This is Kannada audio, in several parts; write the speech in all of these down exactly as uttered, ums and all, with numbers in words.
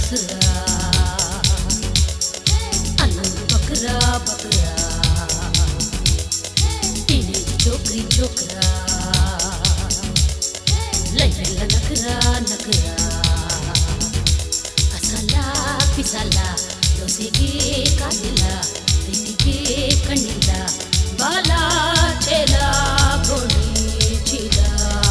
दसरा अनंद बकरा बकरा टीनेज छोकरी छोकरा लैला नखरा नखरा असाला पिसाला दोसेगे कादिला प्रीतिगे कण्ಣಿಲ್ಲ बाला चेला गोणी चीला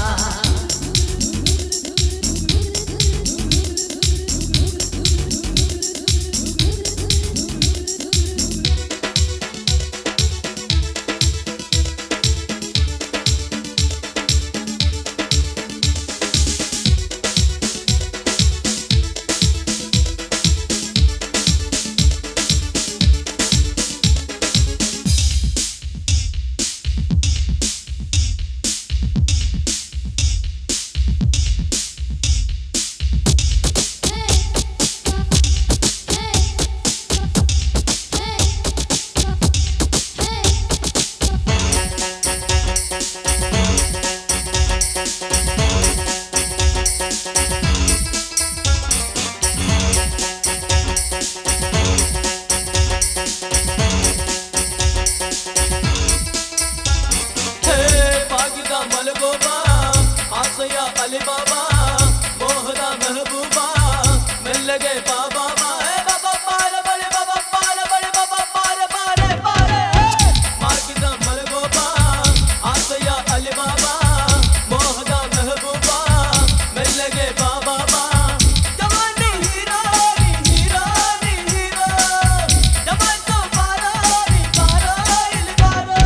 बाबा मोहदा महबूबा मिल लगे बाबा बाबा पारे बड़े बाबा पारे बड़े बाबा पारे पारे पारे माकिदा मलगोबा आसया अली बाबा मोहदा महबूबा मिल लगे बाबा जवानी हीरा हीरा हीरा जवान तो पारा पारा इल पारा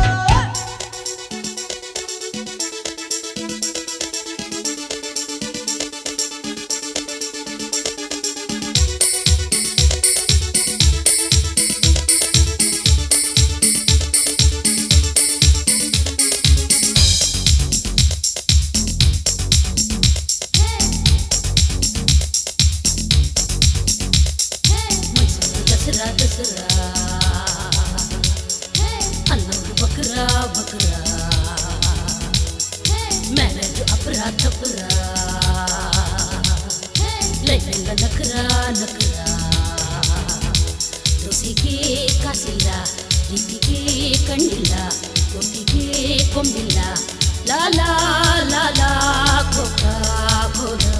दसरा दसरा अनंद बकरा बकरा मैनेज अपरा थपरा लैला नखरा नखरा दोसेगे कासिला प्रीतिगे कण्ಣಿಲ್ಲ ಒಟ್ಟಿಗೆ ಕೊಂಬಿಲ್ಲ ಲಾಲಾ ಲಾಲಾ ಕೋಕಾ ಕೋಲಾ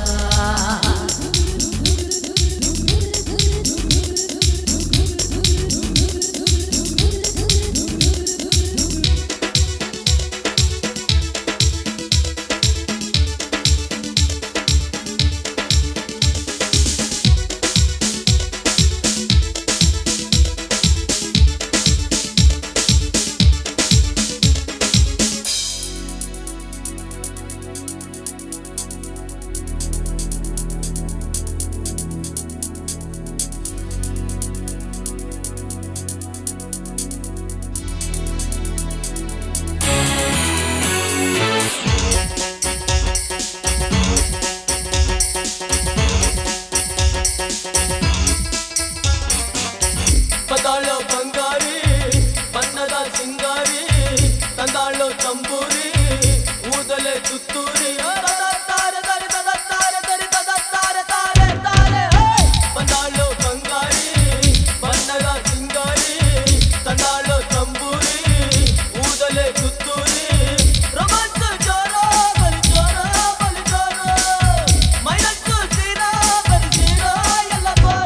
ಪದಾಳೋ ಬಂಗಾರಿ ಬಣ್ಣದ ಸಿಂಗಾರಿ ತಂದಾಳೋ ತಂಬೂರಿ ಊದಲೆ ತುತ್ತೂರಿ ತಾರೆ ತಾರೆ ತಾರೆ ತಾರೆ ತಾರೆ ತಾರೆ ತಾರೆ ಬಂದಾಳೋ ಬಂಗಾರಿ ಬಣ್ಣದ ಸಿಂಗಾರಿ ತಂದಾಳೋ ತಂಬೂರಿ ಊದಲೆ ತುತ್ತೂರಿ ರೊಮಾನ್ಸ್ ಜೋರ ಬಲಿ ಜೋರ ಬಲಿ ಜೋರ ಮೈನಸ್ಸು ತೀರಾ ಬಲಿ ತೀರಾ ಎಲ್ಲ ಬಾರ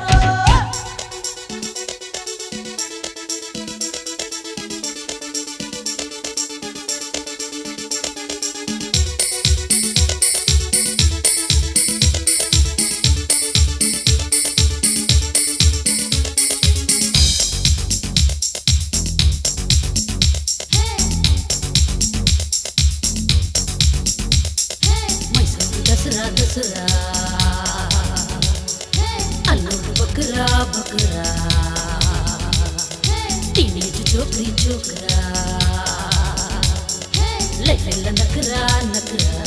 दसरा दसरा अनंद बकरा बकरा टीनेज छोकरी छोकरा लैला नखरा नखरा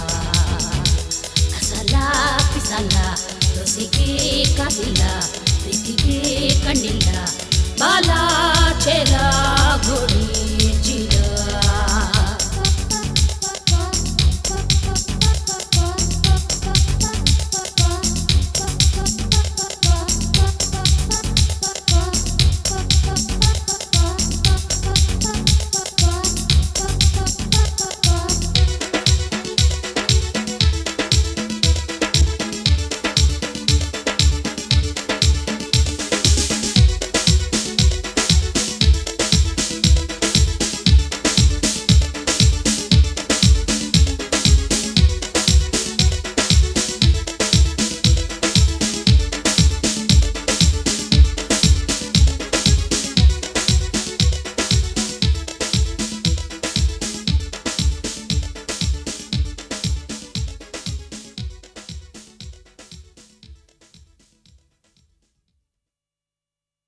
असाला पिसाला दोसेगे कादिला प्रीतिगे कण्ಣಿಲ್ಲ बाला चेला गोणी